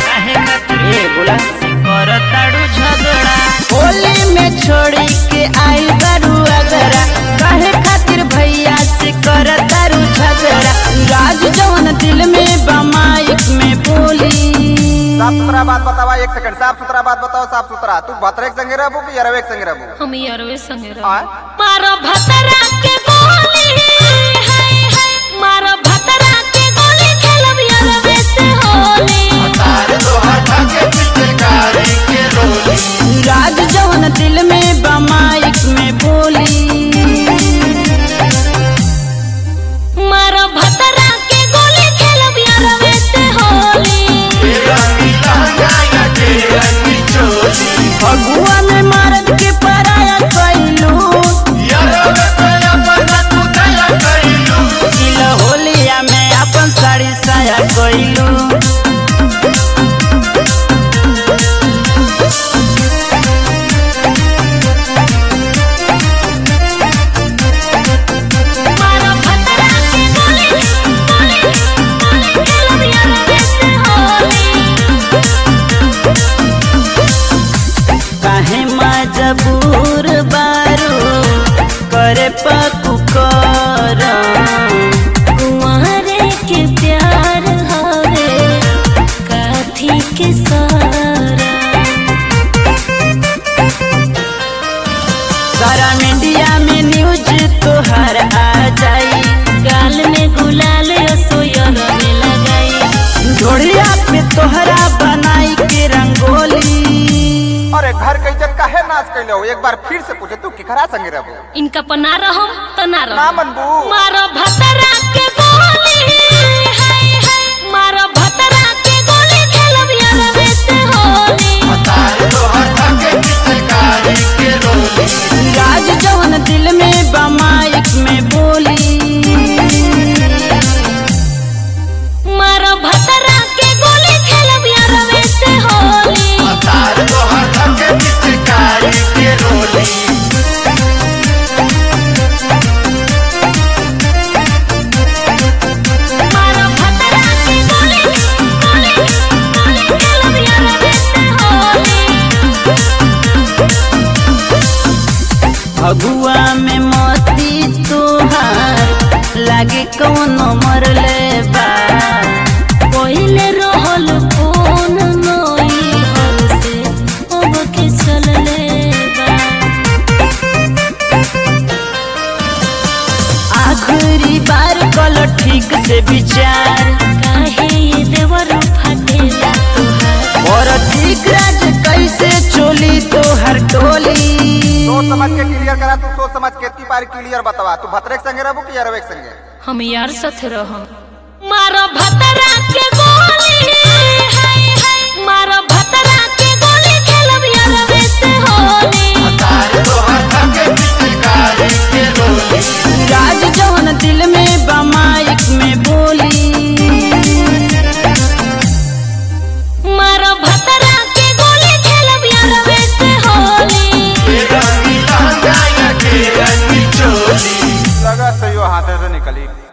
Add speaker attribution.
Speaker 1: काहे खातिर बोला करताड़ू झगड़ा। होली में छोड़ी के आई बारू अगरा, काहे खातिर भैया से करताड़ू झगड़ा। राज जवन दिल में बमाइक में बोली।
Speaker 2: साफ सुथरा बात बतावा, एक सेकंड साफ सुथरा बात बताओ। साफ सुथरा तू भतरे के संगे रहबू कि यरवे के संगे रहबू?
Speaker 3: हम यरवे संगे रहबू। मारो भतरा के गोली, हाय हाय मारो भतरा के गोली, खेलब यरवे से होली।
Speaker 4: तारे तो हटा के पिचकारी के रोली।
Speaker 1: राज जवन दिल में बमाइक में बोली।
Speaker 3: मारो भतरा के गोली, खेलब यरवे से होली।
Speaker 1: भगुआ में मारत के पराया कैलू, होलिया में अपन साड़ी साया कैलू। काहे मजबूर बारू करे पकु कर,
Speaker 3: कुंवारे के प्यार हवे काथी के
Speaker 1: सारा मीडिया में न्यूज तोहर आ जाई।
Speaker 3: गाल में गुलाल रसोयर में लगाई,
Speaker 1: ढोलिया पे तोहरा बनाई के रंगोली।
Speaker 2: अरे घर के इज्जत काहे नाश कैले हो? एक बार फिर से पूछे, तू केकरा संगे रहबू?
Speaker 3: इनका पना रहो तो ना रहो।
Speaker 2: ना मनबू।
Speaker 3: मारो भतरा के गोली, हाय हाय मारो भतरा के गोली, खेलब यरवे से होली।
Speaker 4: तारे तो हटा के पिचकारी के रोली।
Speaker 1: राज जवन दिल में बमाइक में बोली।
Speaker 3: मारो भतरा के गोली, खेलब यरवे से होली।
Speaker 4: तारे तो हटा के पिचकारी के रोली।
Speaker 3: मारो भतरा के गोली, खेलब यरवे से होली।
Speaker 1: भगुआ में मोती तोहार लागे कौनो मरले बा।
Speaker 3: पहिले रहल फोन नई हल से अब के चलले बा।
Speaker 1: आखिरी बार कल ठीक से विचार,
Speaker 3: काहे ये देवर फटेला तोहार।
Speaker 1: और ठीक राज कैसे चोली तोहर टोली।
Speaker 2: सोच समझ के क्लियर करा, तू सोच समझ के की पारी क्लियर बतावा। तू भतरे के संगे रहबू कि यरवे के संगे?
Speaker 3: हम यार साथे रहम। मारो भतरा के गोली, हाय हाय मारो भतरा के गोली, खेलब यरवे से होली।
Speaker 4: तारे तो हटा के पिचकारी के रोली।
Speaker 1: राज जवन दिल में बमाइक में बोली।
Speaker 3: मारो भतरा के गोली, खेलब यरवे से होली।
Speaker 4: रंगीला गाया के रंगी चोली।
Speaker 2: लगा सही हाथे से निकली।